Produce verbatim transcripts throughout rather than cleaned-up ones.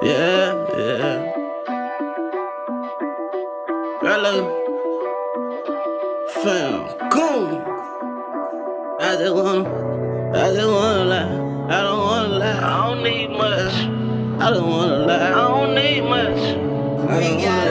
Yeah, yeah. Hello, fam, goon. I just wanna, I just wanna lie. I don't wanna lie. I don't need much. I don't wanna lie. I don't need much. I don't wanna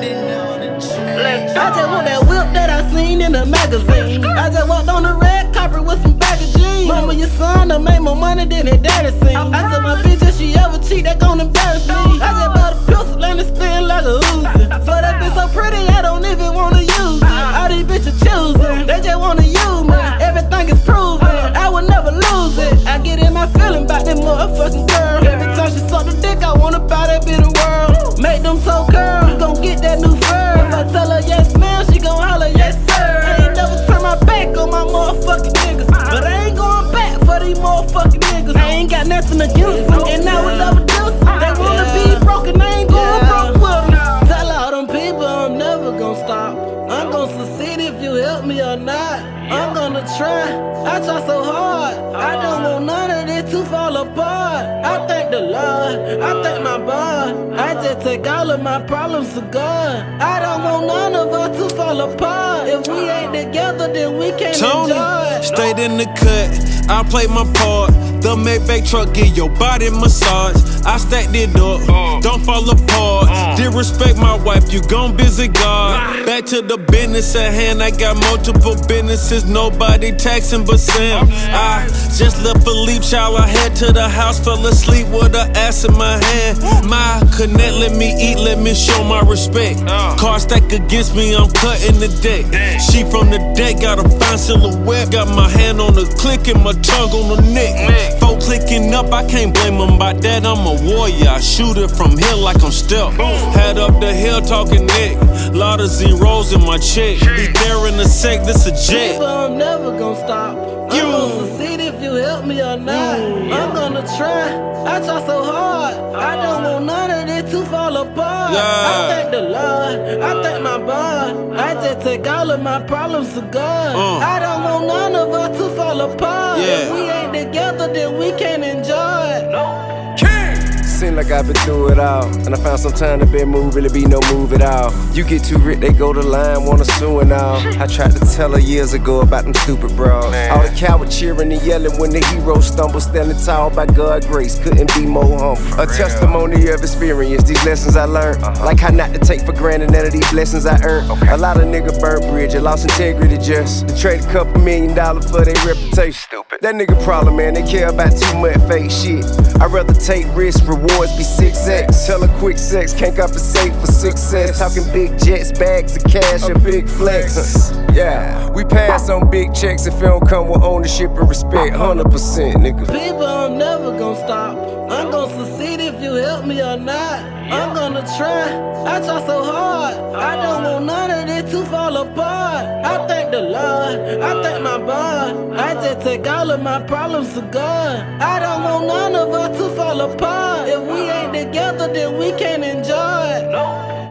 lie. I just want that whip that I seen in the magazine. I just walked on the red carpet with some bag of jeans. Mama, your son done made more money than his daddy seen. I tell my bitch if she ever cheat, that gon' embarrass me. I just bought a pistol and it's still like a Uzi. So that bitch so pretty, I don't even wanna use it. All these bitches choosing, they just wanna use me. Everything is proven, I would never lose it. I get in my feeling about that motherfucking girl. Every time she suck the dick, I wanna buy that bitch the world. Make them toe curl, you gon' get that new fur. If I tell her yes ma'am, she gon' holler yes sir. I ain't never turn my back on my motherfucking niggas, but I ain't going back for these motherfucking niggas. I ain't got nothing against them, and I would never do some. They wanna be broken, I ain't going broke with them. Tell all them people I'm never gonna stop. I'm gonna succeed if you help me or not. I'm gonna try, I try so hard. I don't want none of this to fall apart. I thank the Lord, I thank my God. I just take all of my problems to God. I don't want none of us to fall apart. If we ain't together, then we can't Tony, enjoy. stayed in the cut, I played my part. The Maybach truck give your body massage. I stacked it up, uh, don't fall apart. Uh, Did respect my wife, you gon' visit God. Back to the business at hand, I got multiple businesses. Nobody taxing but Sam. I just left Philippe, child, I head to the house, fell asleep with her ass in my hand. My connect, let me eat, let me show my respect. Car stack against me, I'm cutting the deck. She from the deck, got a fine silhouette. Got my hand on the click and my tongue on the neck. Folk clicking up, I can't blame them by that. I'm a warrior, I shoot it from here like I'm Step. Head up the hill talking neck. Lot of zeros in my check. Be there in a sec, this a jet. People, I'm never gonna stop. I'm gonna succeed if you help me or not. I'm gonna try, I try so hard. I don't want none of this to fall apart. Yeah. I thank the Lord, I thank my God. I just take all of my problems to God. Uh. I don't want none of us to fall apart. Yeah. If we ain't together, then we can't enjoy it. No. Seem like I've been through it all, and I found some time to be moved, really be no move at all. You get too rich, they go to line, wanna sue and all. I tried to tell her years ago about them stupid bras. All the cowards cheering and yelling when the hero stumbles, standing tall by God's grace, couldn't be more humble. A testimony of experience, these lessons I learned. Like how not to take for granted none of these blessings I earned. A lot of niggas burnt bridge, I lost integrity just to trade a couple million dollars for their reputation. Stupid. That nigga problem, man, they care about too much fake shit. I'd rather take risks, rewards be six X. Tell a quick sex, can't compensate for success. Talking big jets, bags of cash, a big flex. Yeah, we pass on big checks if it don't come with ownership and respect. one hundred percent, nigga. People, I'm never gonna stop. I'm gonna succeed if you help me or not. I'm gonna try, I try so hard. I don't want none of this to fall apart. I thank the Lord, I thank my God. I just take all of my problems to God. I don't want none of us to fall apart. If we ain't together, then we can't enjoy.